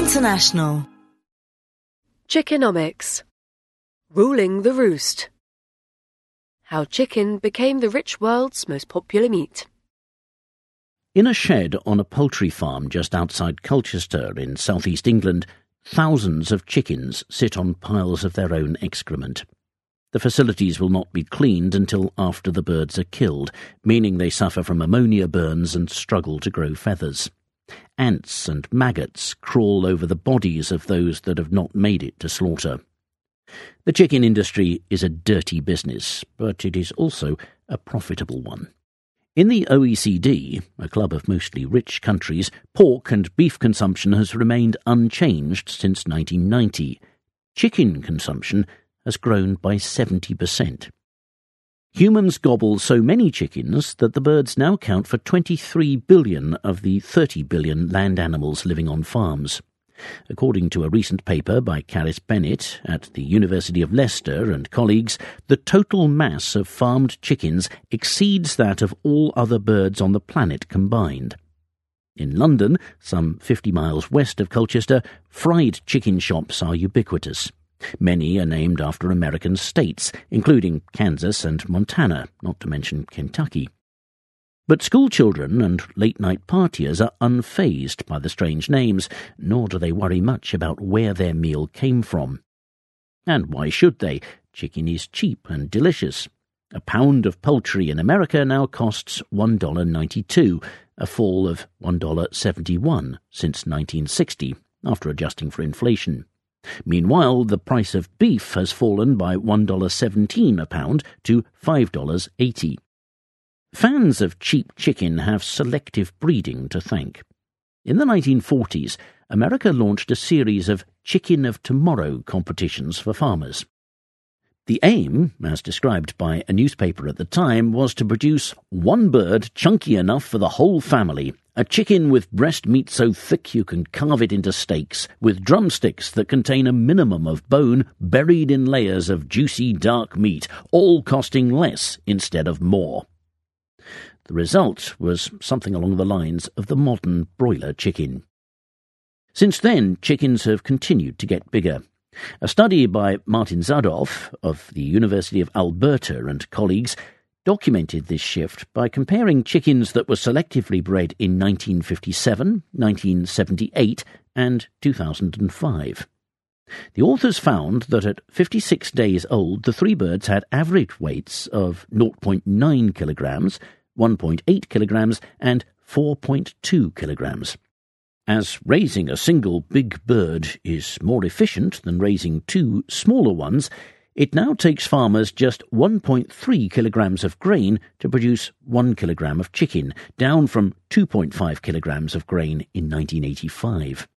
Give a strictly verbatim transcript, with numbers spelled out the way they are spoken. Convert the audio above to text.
International. Chickenomics. Ruling the roost. How chicken became the rich world's most popular meat. In a shed on a poultry farm just outside Colchester in southeast England, thousands of chickens sit on piles of their own excrement. The facilities will not be cleaned until after the birds are killed, meaning they suffer from ammonia burns and struggle to grow feathers. Ants and maggots crawl over the bodies of those that have not made it to slaughter. The chicken industry is a dirty business, but it is also a profitable one. In the O E C D, a club of mostly rich countries, pork and beef consumption has remained unchanged since nineteen ninety. Chicken consumption has grown by seventy percent. Humans gobble so many chickens that the birds now count for twenty-three billion of the thirty billion land animals living on farms. According to a recent paper by Caris Bennett at the University of Leicester and colleagues, the total mass of farmed chickens exceeds that of all other birds on the planet combined. In London, some fifty miles west of Colchester, fried chicken shops are ubiquitous. Many are named after American states, including Kansas and Montana, not to mention Kentucky. But schoolchildren and late-night partiers are unfazed by the strange names, nor do they worry much about where their meal came from. And why should they? Chicken is cheap and delicious. A pound of poultry in America now costs one dollar ninety-two, a fall of one dollar seventy-one since nineteen sixty, after adjusting for inflation. Meanwhile, the price of beef has fallen by one dollar seventeen a pound to five dollars eighty. Fans of cheap chicken have selective breeding to thank. In the nineteen forties, America launched a series of Chicken of Tomorrow competitions for farmers. The aim, as described by a newspaper at the time, was to produce one bird chunky enough for the whole family, a chicken with breast meat so thick you can carve it into steaks, with drumsticks that contain a minimum of bone buried in layers of juicy dark meat, all costing less instead of more. The result was something along the lines of the modern broiler chicken. Since then, chickens have continued to get bigger. A study by Martin Zadov of the University of Alberta and colleagues documented this shift by comparing chickens that were selectively bred in nineteen fifty-seven, nineteen seventy-eight and two thousand five. The authors found that at fifty-six days old, the three birds had average weights of zero point nine kilograms, one point eight kilograms and four point two kilograms. As raising a single big bird is more efficient than raising two smaller ones, it now takes farmers just one point three kilograms of grain to produce one kilogram of chicken, down from two point five kilograms of grain in nineteen eighty-five.